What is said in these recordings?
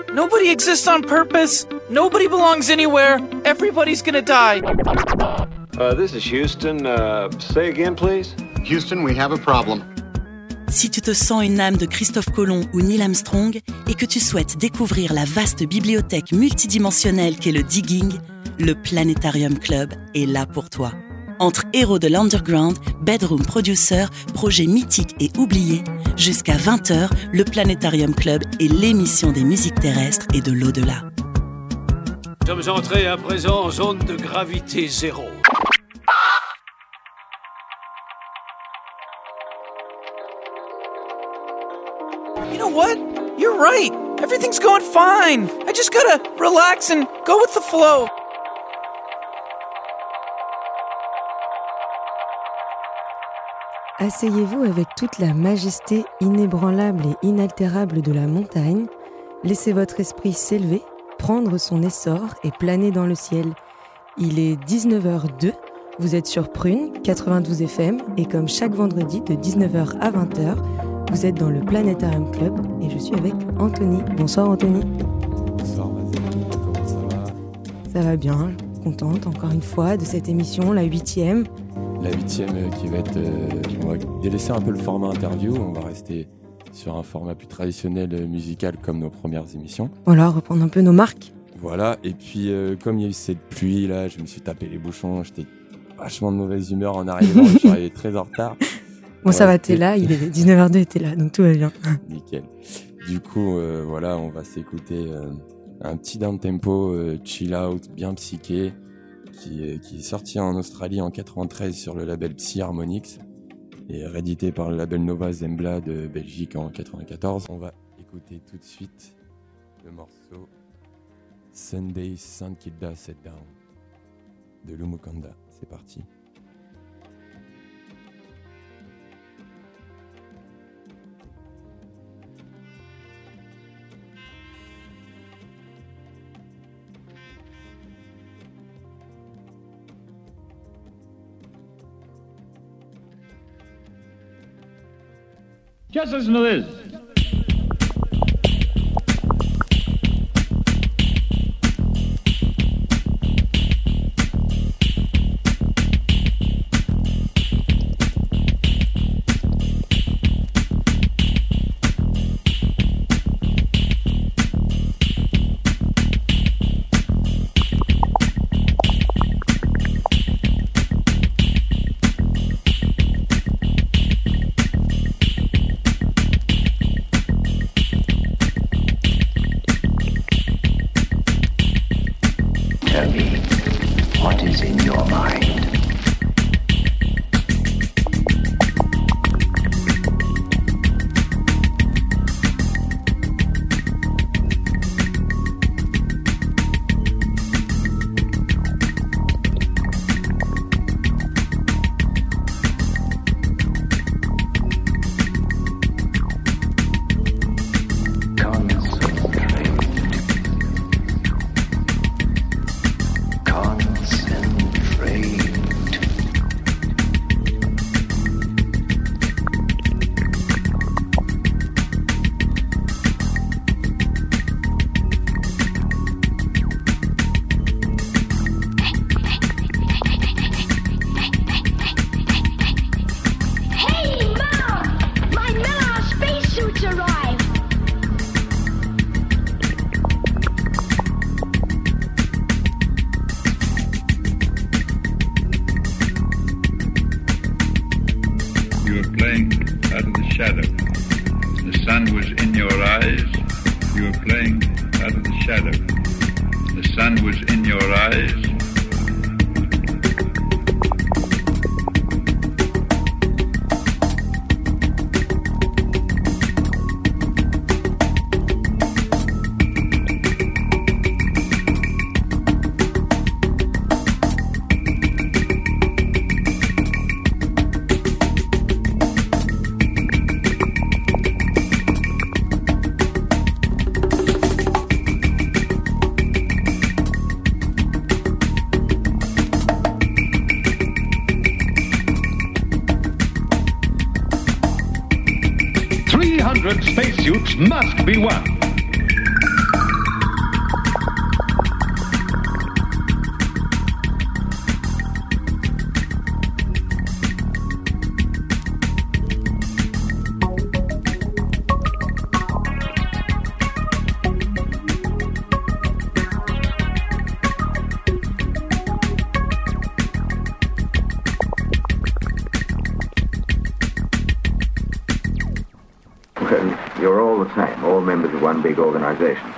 Nobody exists on purpose. Nobody belongs anywhere. Everybody's gonna die. This is Houston. Say again, please. Houston, we have a problem. Si tu te sens une âme de Christophe Colomb ou Neil Armstrong et que tu souhaites découvrir la vaste bibliothèque multidimensionnelle qu'est le Digging, le Planétarium Club est là pour toi. Entre héros de l'underground, bedroom producer, projets mythiques et oubliés, jusqu'à 20h, le Planétarium Club est l'émission des musiques terrestres et de l'au-delà. Nous sommes entrés à présent en zone de gravité zéro. You know what? You're right. Everything's going fine. I just gotta relax and go with the flow. Asseyez-vous avec toute la majesté inébranlable et inaltérable de la montagne. Laissez votre esprit s'élever, prendre son essor et planer dans le ciel. Il est 19h02, vous êtes sur Prune, 92 FM, et comme chaque vendredi de 19h à 20h, vous êtes dans le Planétarium Club et je suis avec Anthony. Bonsoir Anthony. Bonsoir Mazette, comment ça va ? Ça va bien, contente encore une fois de cette émission, la 8e. La 8e qui va être... on va délaisser un peu le format interview, on va rester sur un format plus traditionnel musical comme nos premières émissions. Voilà, reprendre un peu nos marques. Voilà, et puis comme il y a eu cette pluie là, je me suis tapé les bouchons, j'étais vachement de mauvaise humeur en arrivant, je suis arrivé très en retard. Bon, ça va, t'es là, il est 19h02, t'es là, donc tout va bien. Nickel. Du coup, voilà, on va s'écouter un petit down-tempo, chill out, bien psyché, qui est sorti en Australie en 93 sur le label Psy Harmonix et réédité par le label Nova Zembla de Belgique en 94. On va écouter tout de suite le morceau Sunday Sun Kidda Set Down de Lumukanda. C'est parti. Just listen to this. Spacesuits must be won. members of one big organization.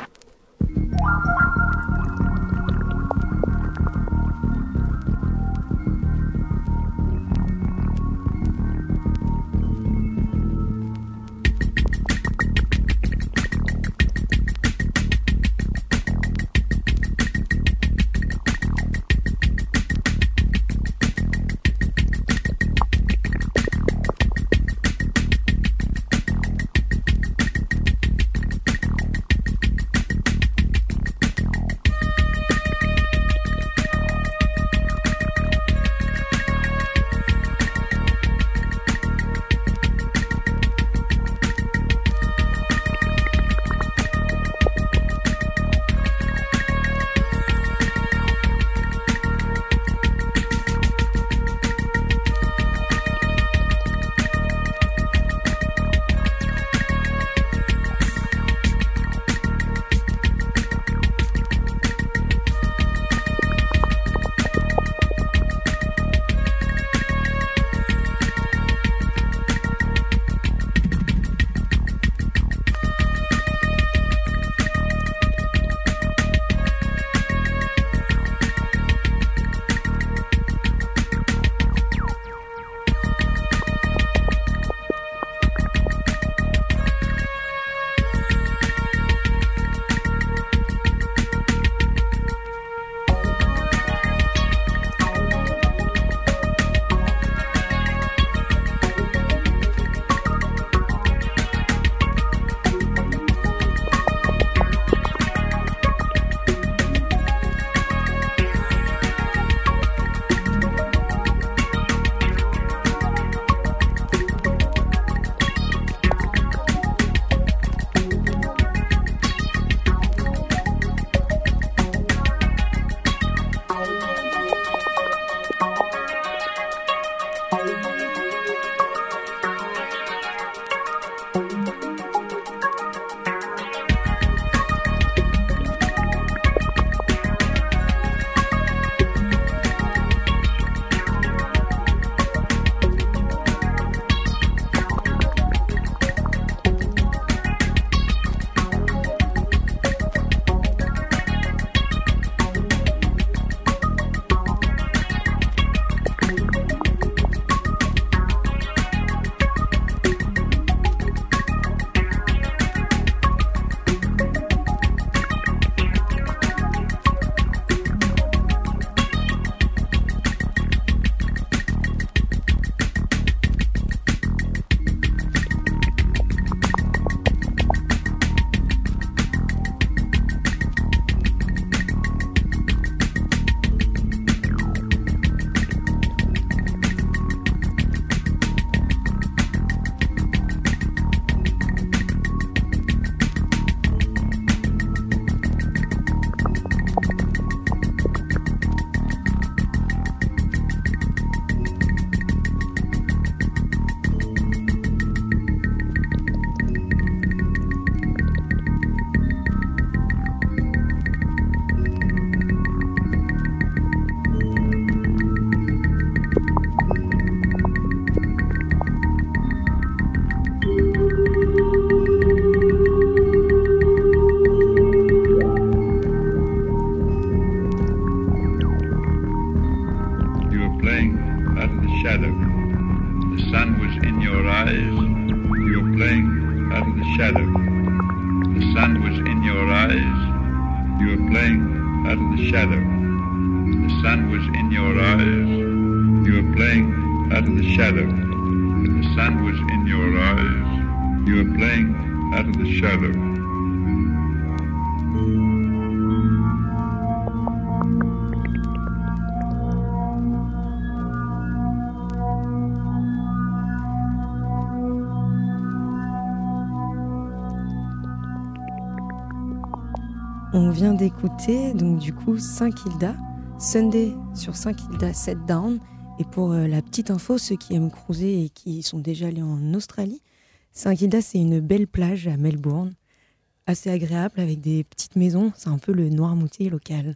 On vient d'écouter donc du coup Saint-Kilda, Sunday sur Saint-Kilda Set Down. Et pour la petite info, ceux qui aiment cruiser et qui sont déjà allés en Australie, Saint-Kilda c'est une belle plage à Melbourne, assez agréable avec des petites maisons, c'est un peu le Noirmoutier local.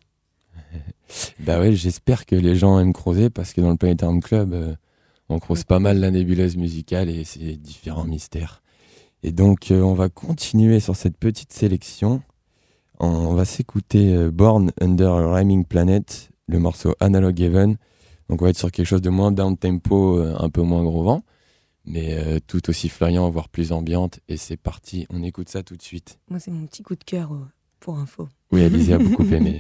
Bah ouais, j'espère que les gens aiment creuser parce que dans le Planetarium Club, on creuse pas mal la nébuleuse musicale et ses différents mystères. Et donc, on va continuer sur cette petite sélection. On va s'écouter Born Under a Rhyming Planet, le morceau Analog Heaven. Donc, on va être sur quelque chose de moins down-tempo, un peu moins gros vent, mais tout aussi flyant, voire plus ambiante. Et c'est parti, on écoute ça tout de suite. Moi, c'est mon petit coup de cœur pour info. Oui, Alizé a beaucoup aimé.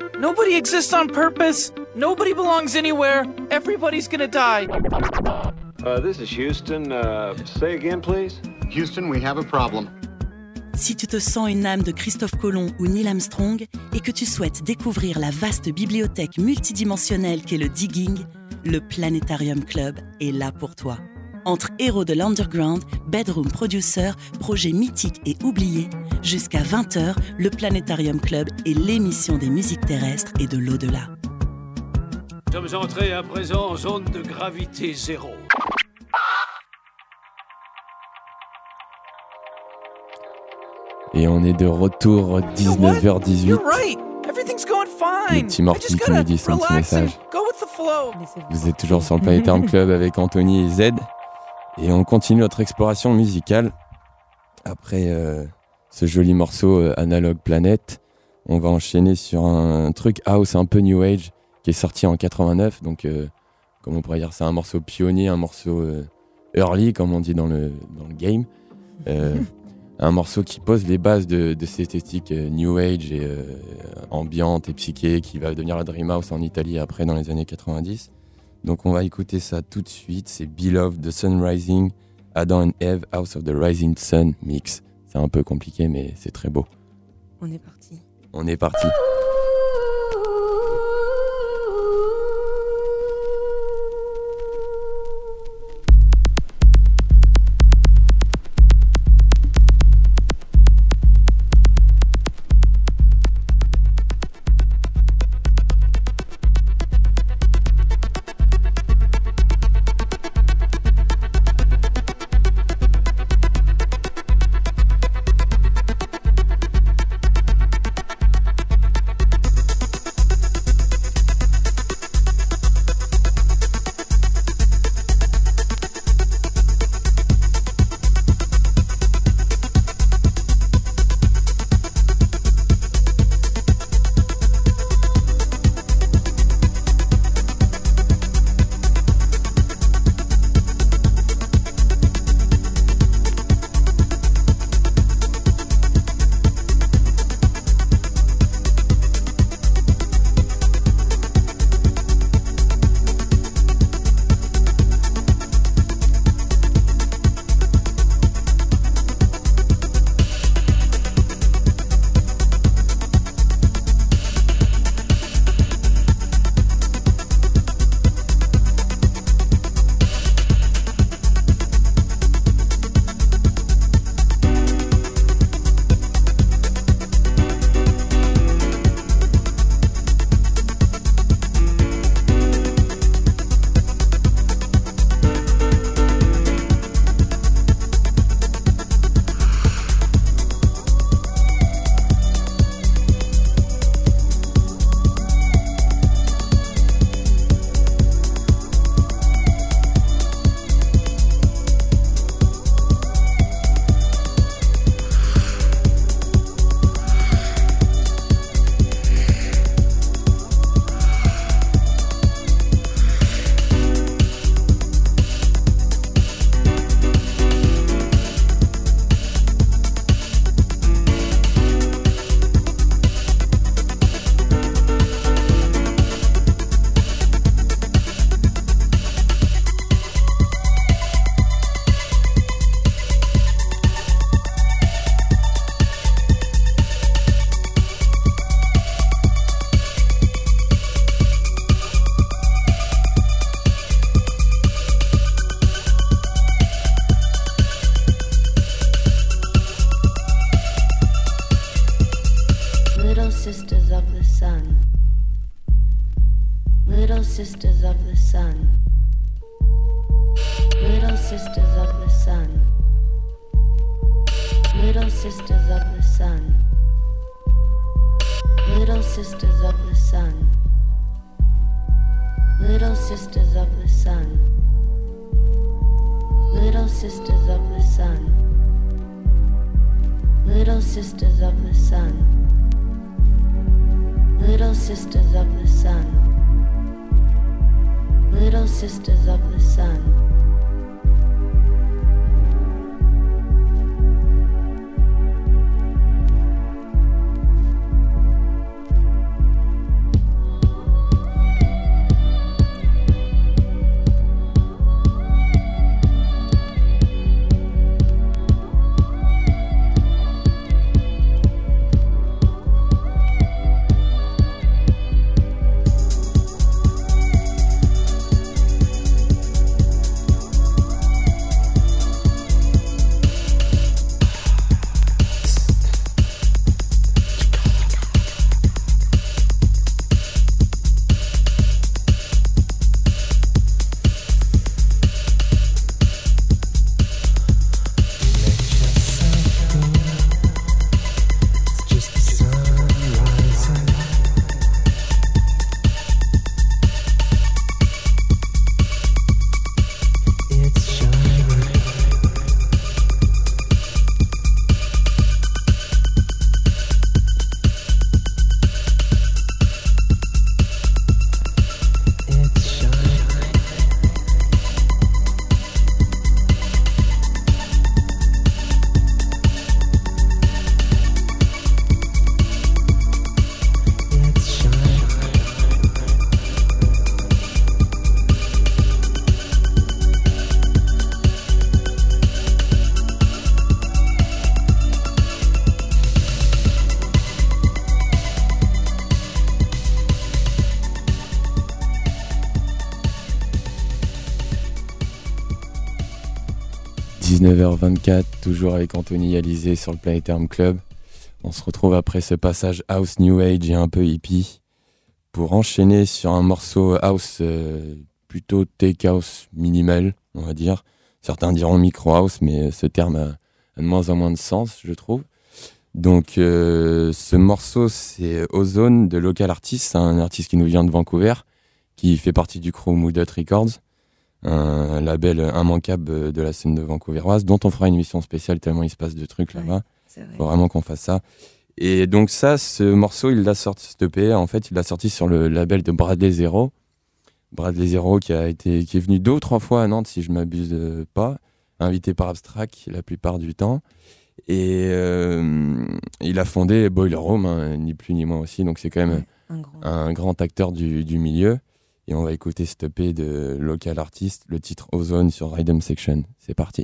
Nobody exists on purpose. Nobody belongs anywhere. Everybody's gonna die. This is Houston. Say again, please. Houston, we have a problem. Si tu te sens une âme de Christophe Colomb ou Neil Armstrong et que tu souhaites découvrir la vaste bibliothèque multidimensionnelle qu'est le Digging, le Planétarium Club est là pour toi. Entre héros de l'underground, bedroom producer, projets mythiques et oubliés, jusqu'à 20h, le Planétarium Club est l'émission des musiques terrestres et de l'au-delà. Nous sommes entrés à présent en zone de gravité zéro. Et on est de retour, 19h18. You're right. Everything's going fine. Le petit Morty qui nous dit son petit message. Go with the flow. Vous êtes toujours sur le Planétarium Club avec Anthony et Z. Et on continue notre exploration musicale. Après ce joli morceau Analog Planet, on va enchaîner sur un truc house un peu new age qui est sorti en 89. Donc, comme on pourrait dire, c'est un morceau pionnier, un morceau early, comme on dit dans le game. Un morceau qui pose les bases de cette esthétique new age et ambiante et psyché qui va devenir la Dream House en Italie après dans les années 90. Donc on va écouter ça tout de suite. C'est Beloved de Sun Rising, Adam and Eve, House of the Rising Sun mix. C'est un peu compliqué mais c'est très beau. On est parti. On est parti. sisters of the sun, little sisters of the sun, little sisters of the sun, little sisters of the sun, little sisters of the sun, little sisters of the sun, little sisters of the sun, little sisters of the sun, little sisters of the sun, little sisters of the sun. 19h24, toujours avec Anthony Alizé sur le Planetarium Club. On se retrouve après ce passage house new age et un peu hippie pour enchaîner sur un morceau house plutôt tech house minimal, on va dire. Certains diront micro house, mais ce terme a de moins en moins de sens, je trouve. Donc ce morceau, c'est Ozone de Local Artist, un artiste qui nous vient de Vancouver, qui fait partie du crew Moodot Records, un label immanquable de la scène de vancouveroise, dont on fera une émission spéciale tellement il se passe de trucs là-bas. Il faut vraiment qu'on fasse ça. Et donc ça, ce morceau, il l'a sorti, cet EP, en fait, il l'a sorti sur le label de Bradley Zero. Bradley Zero qui est venu 2 ou 3 fois à Nantes, si je m'abuse pas, invité par Abstract la plupart du temps. Et il a fondé Boiler Room, hein, ni plus ni moins aussi, donc c'est quand même un grand acteur du milieu. Et on va écouter cet EP de Local Artist, le titre Ozone sur Rhythm Section. C'est parti.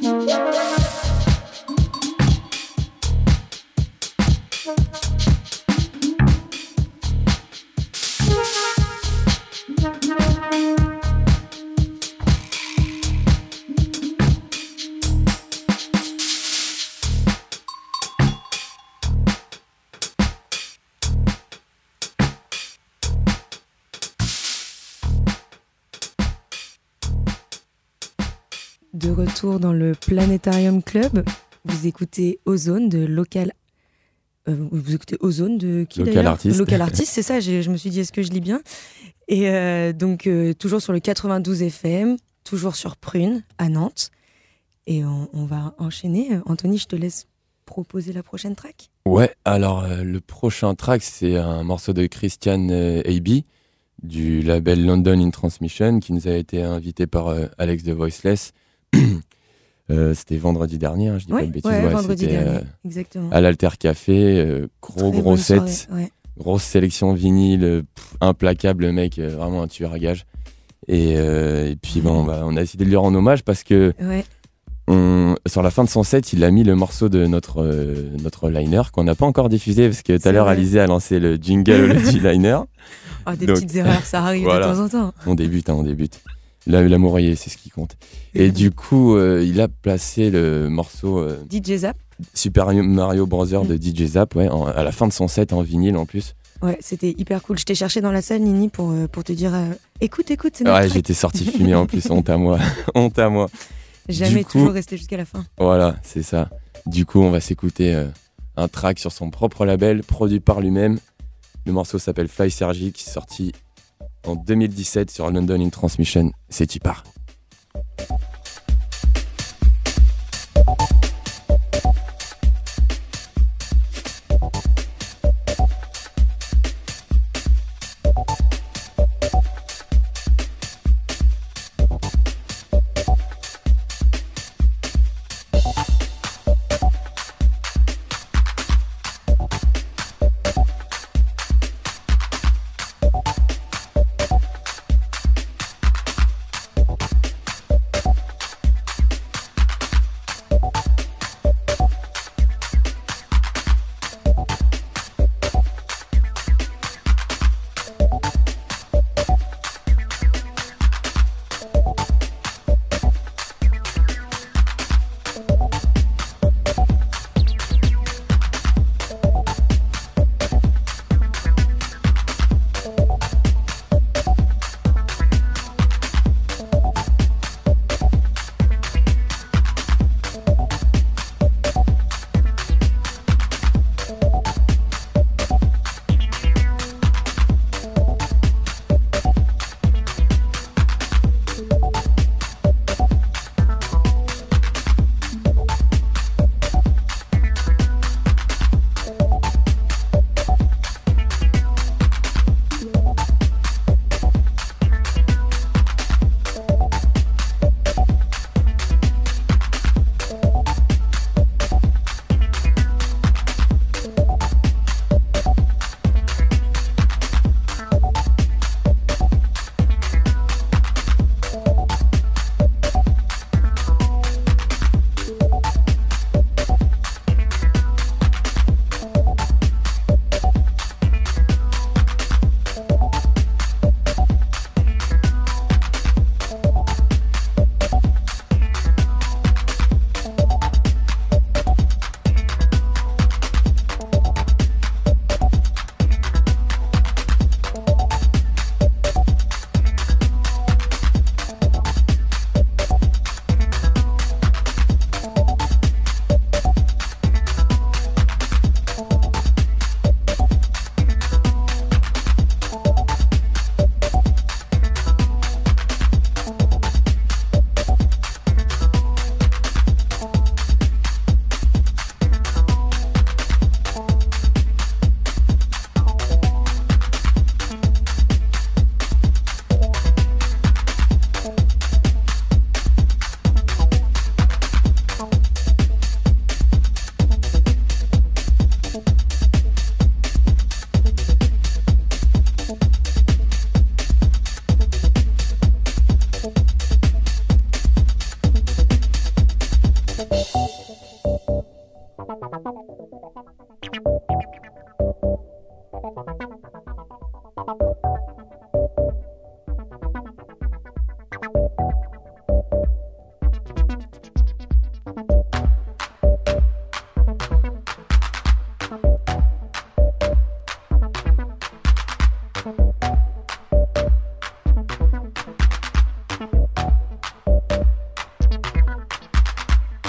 De retour dans le Planétarium Club, vous écoutez Ozone de Local. Vous écoutez Ozone de qui Local d'ailleurs Artist. Local Artist, c'est ça. Je me suis dit, est-ce que je lis bien? Et donc toujours sur le 92 FM, toujours sur Prune à Nantes. Et on va enchaîner. Anthony, je te laisse proposer la prochaine track. Ouais, alors le prochain track, c'est un morceau de Christian A.B. du label London in Transmission qui nous a été invité par Alex de Voiceless. C'était vendredi dernier, je dis pas de bêtises. Ouais, vendredi dernier, exactement. À l'Alter Café, gros set, grosse sélection vinyle, implacable, le mec, vraiment un tueur à gage. Et puis on a décidé de lui rendre hommage parce que sur la fin de son set, il a mis le morceau de notre liner qu'on n'a pas encore diffusé parce que tout à l'heure Alizé a lancé le jingle du liner. Des petites erreurs, ça arrive voilà. De temps en temps. On débute. L'amour, c'est ce qui compte. Et du coup, il a placé le morceau DJ Zap. Super Mario Bros. De DJ Zap, à la fin de son set en vinyle en plus. Ouais, c'était hyper cool. Je t'ai cherché dans la salle, Nini, pour te dire écoute, c'est notre track. J'étais sorti fumé en plus, honte à moi. Jamais toujours rester jusqu'à la fin. Voilà, c'est ça. Du coup, on va s'écouter un track sur son propre label, produit par lui-même. Le morceau s'appelle Fly Sergi, qui est sorti en 2017 sur London in Transmission. C'est y part.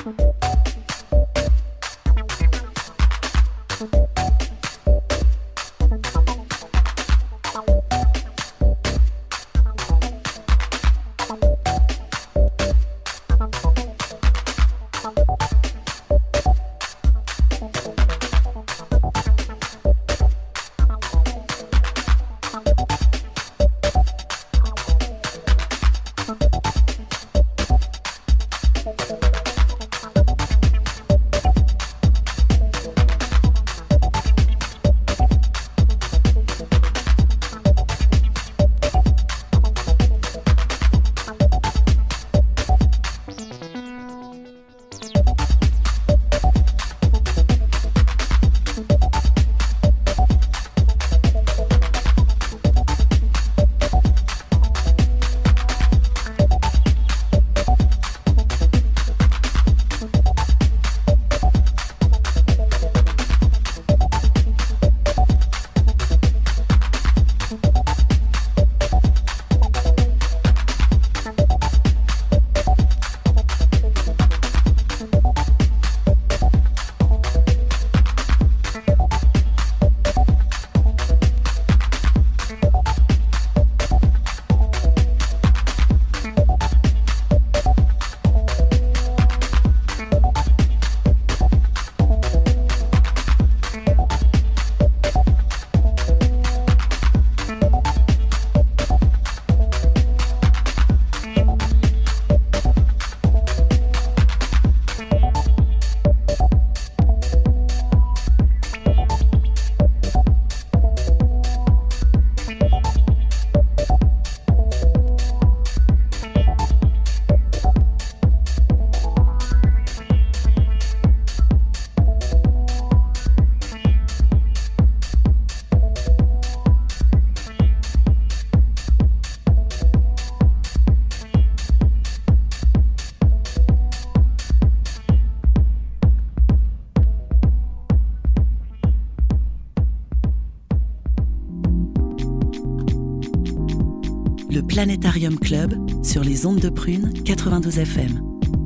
Le Planétarium Club sur les ondes de Prune 92 FM.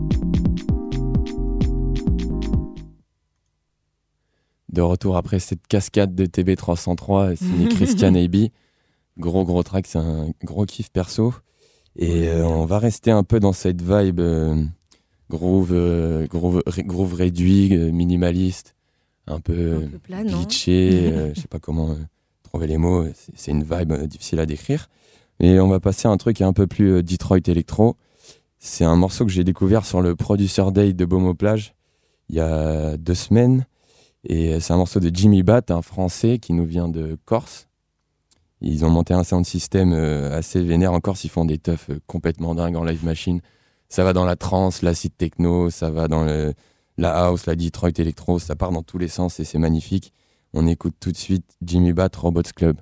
De retour après cette cascade de TB303 signée Christian AB. Gros track, c'est un gros kiff perso. Et on va rester un peu dans cette vibe groove réduit, minimaliste, un peu glitché, je sais pas comment trouver les mots, c'est une vibe difficile à décrire. Et on va passer à un truc un peu plus Detroit Electro. C'est un morceau que j'ai découvert sur le Producer Day de Beaumont Plage il y a 2 semaines. Et c'est un morceau de Jimmy Bat, un Français qui nous vient de Corse. Ils ont monté un sound system assez vénère. En Corse, ils font des teufs complètement dingues en live machine. Ça va dans la trance, l'acid techno, ça va dans la house, la Detroit Electro. Ça part dans tous les sens et c'est magnifique. On écoute tout de suite Jimmy Bat, Robots Club.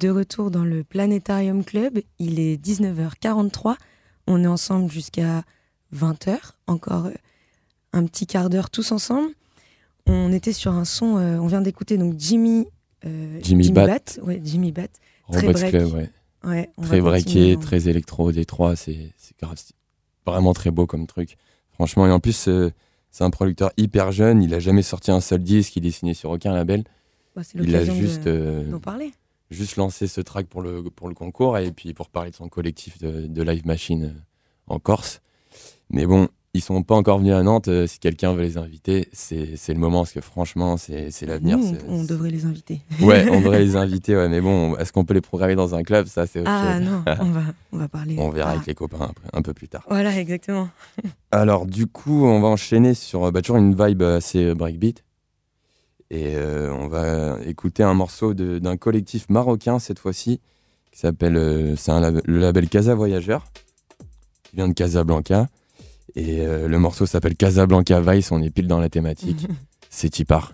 de retour dans le Planétarium Club. Il est 19h43. On est ensemble jusqu'à 20h. Encore un petit quart d'heure tous ensemble. On était sur un son, on vient d'écouter donc Jimmy Bat. Ouais, Jimmy Bat. Robots Club, ouais. Ouais, très breaké, très électro, Détroit, c'est grave, c'est vraiment très beau comme truc. Franchement, et en plus, c'est un producteur hyper jeune, il a jamais sorti un seul disque, il est signé sur aucun label. Bah, c'est il a juste d'en parler. Juste lancé ce track pour le concours et puis pour parler de son collectif de Live Machine en Corse. Mais bon, ils sont pas encore venus à Nantes. Si quelqu'un veut les inviter, c'est le moment parce que franchement, c'est l'avenir. Nous, on devrait les inviter. Ouais, on devrait les inviter. Ouais, mais bon, est-ce qu'on peut les programmer dans un club? Ça, c'est autre chose. Ah non, on va parler. On verra avec les copains après, un peu plus tard. Voilà, exactement. Alors, du coup, on va enchaîner sur toujours une vibe assez breakbeat. Et on va écouter un morceau d'un collectif marocain cette fois-ci qui s'appelle le label Casa Voyageur, qui vient de Casablanca. Et le morceau s'appelle Casablanca Vice, on est pile dans la thématique. C'est Tipar.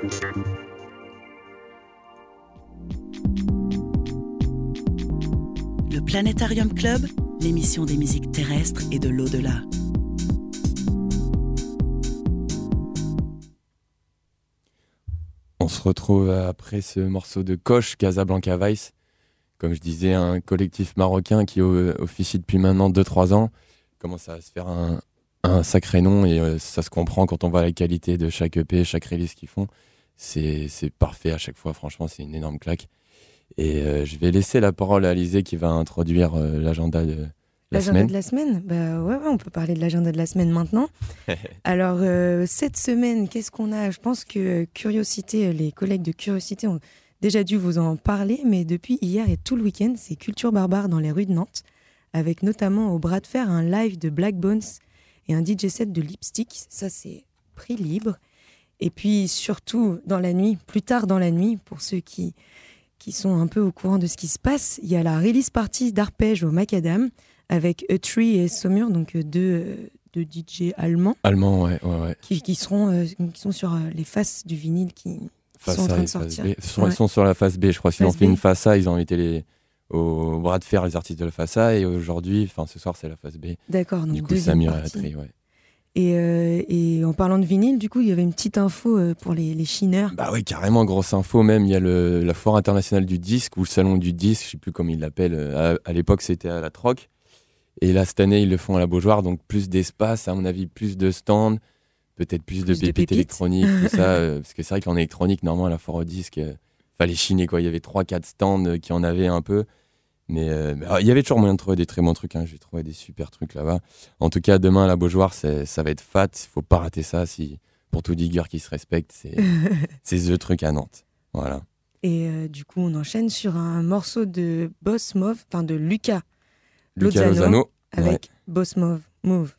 Le Planétarium Club, l'émission des musiques terrestres et de l'au-delà. On se retrouve après ce morceau de Koch, Casablanca Vice. Comme je disais, un collectif marocain qui officie depuis maintenant 2-3 ans. Commence à se faire un sacré nom et ça se comprend quand on voit la qualité de chaque EP, chaque release qu'ils font. C'est parfait à chaque fois, franchement, c'est une énorme claque. Et je vais laisser la parole à Alizée qui va introduire l'agenda de la semaine. L'agenda de la semaine, bah ouais, on peut parler de l'agenda de la semaine maintenant. Alors, cette semaine, qu'est-ce qu'on a ? Je pense que Curiosité, les collègues de Curiosité ont déjà dû vous en parler, mais depuis hier et tout le week-end, c'est Culture Barbare dans les rues de Nantes, avec notamment au bras de fer un live de Black Bones et un DJ set de Lipstick. Ça, c'est prix libre. Et puis, surtout, dans la nuit, plus tard dans la nuit, pour ceux qui sont un peu au courant de ce qui se passe, il y a la release party d'Arpège au Macadam avec Tree et Saumur, donc deux DJ allemands. Allemands, ouais. Qui sont sur les faces du vinyle qui sont en train de sortir. Ils sont sur la face B, je crois. S'ils ont fait une face A, ils ont été au bras de fer les artistes de la face A, et aujourd'hui, ce soir, c'est la face B. D'accord, donc du coup, deuxième Samir partie. et Tree, ouais. Et en parlant de vinyle, du coup, il y avait une petite info pour les chineurs. Bah oui, carrément, grosse info même. Il y a la foire internationale du disque, ou le salon du disque, je sais plus comment ils l'appellent. À l'époque, c'était à la Troc. Et là, cette année, ils le font à la Beaujoire, donc plus d'espace, à mon avis, plus de stands, peut-être plus de pépites électroniques, tout ça. Parce que c'est vrai qu'en électronique, normalement, à la foire au disque, fallait chiner, quoi. Il y avait 3-4 stands qui en avaient un peu. Mais il y avait toujours moyen de trouver des très bons trucs. J'ai trouvé des super trucs là-bas. En tout cas, demain à la Beaujoire, ça va être fat. Il ne faut pas rater ça. Pour tout digger qui se respecte, c'est the truc à Nantes. Voilà. Et du coup, on enchaîne sur un morceau de Boss Move, enfin de Luca Lozano avec Boss Move.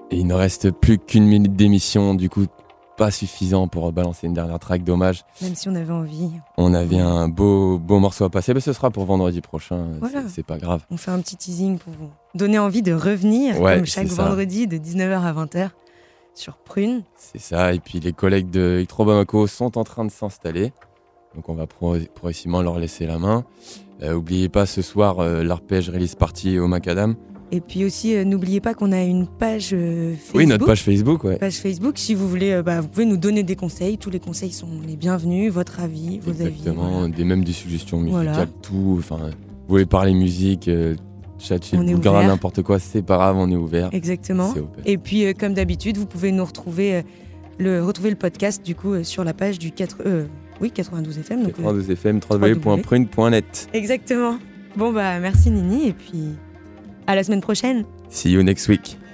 Et il ne reste plus qu'une minute d'émission, du coup pas suffisant pour balancer une dernière track, dommage. Même si on avait envie. On avait un beau morceau à passer, mais ce sera pour vendredi prochain, Voilà. c'est pas grave. On fait un petit teasing pour vous donner envie de revenir, Ouais, comme chaque c'est ça. vendredi de 19h à 20h sur Prune. C'est ça, et puis les collègues de Electro Bamako sont en train de s'installer, donc on va progressivement leur laisser la main. Oubliez pas ce soir l'arpège release party au Macadam. Et puis aussi, n'oubliez pas qu'on a une page Facebook. Oui, notre page Facebook, ouais. Page Facebook, si vous voulez, vous pouvez nous donner des conseils. Tous les conseils sont les bienvenus, votre avis, vos Exactement, avis. même des suggestions musicales, Voilà. tout. Enfin, vous voulez parler musique, chatcher, On est bougara, ouvert. n'importe quoi, c'est pas grave, on est ouvert. Exactement. C'est open. Et puis, comme d'habitude, vous pouvez nous retrouver le podcast du coup sur la page du 92 FM. Donc, 92 FM, www.prune.net. Exactement. Bon, merci Nini, et puis à la semaine prochaine. See you next week.